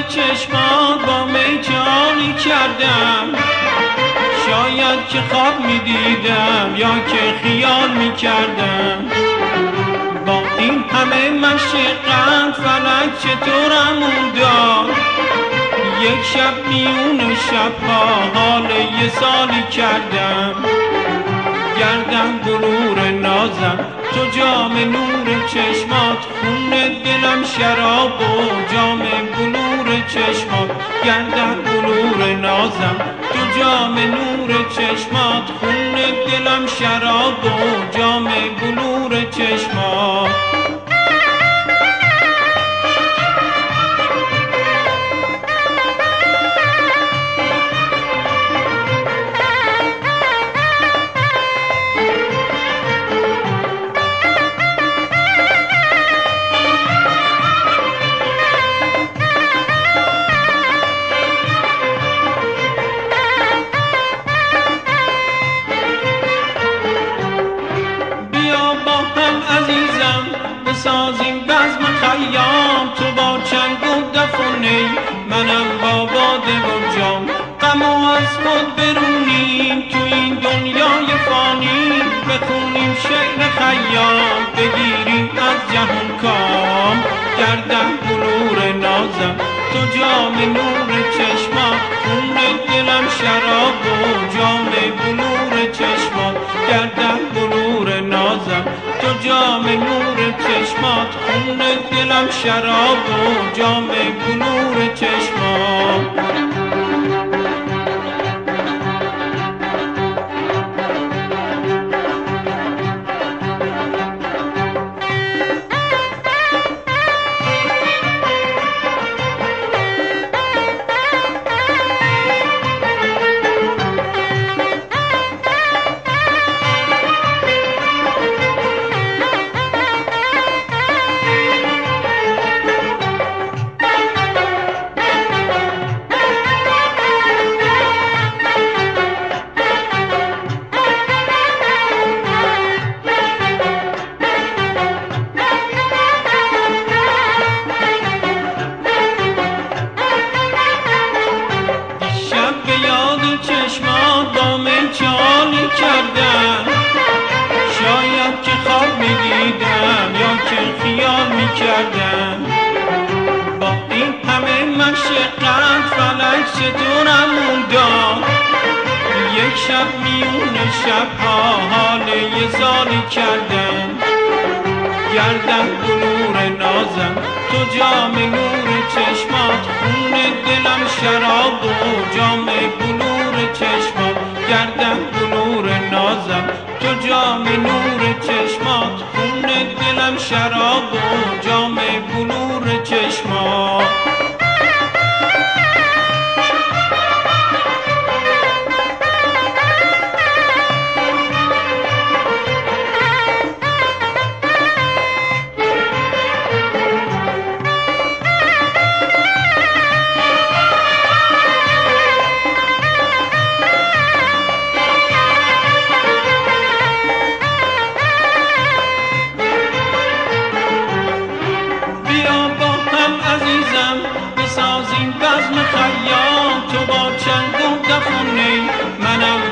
چشمات با می جانی کردم، شاید که خواب می دیدم یا که خیال می کردم. با این همه مشقت فلک چطورمون داد، یک شب میون شبها حال یه سالی کردم. گردم غرور نازم تو جام نور چشمات، خون دلم شراب و جام بلور چشمات. گردم غرور نازم تو جام نور چشمات، خون دلم شراب و جام بلور چشمات. بسازیم بزم خیام، تو با چنگ و دف و نی، منم با باده و جام. غم و از خود برونیم تو این دنیای فانی، بخونیم شعر خیام بگیریم از جهان کام. گردم بلور نازم تو جام نور چشمات، خون دلم شراب و جام بلور چشمات. گردم بلور نازم تو جام نور چشمات، خون دلم شراب و جام بلور چشمات. چشمات با من چالی کردم، شاید که خواب می دیدم یا که خیال می کردم. با این همه مشقت فلک چطورمون داد، یک شب میون شبها حال یه سالی کردم. گردم بلور نازم تو جام نور چشمات، خون دلم شراب و جام بلور چشمات. گردم بلور نازم تو جام نور چشمات، خون دلم شراب و جام بلور چشمات. بسازیم بزم خیام، تو با چنگ و دف و نی، منم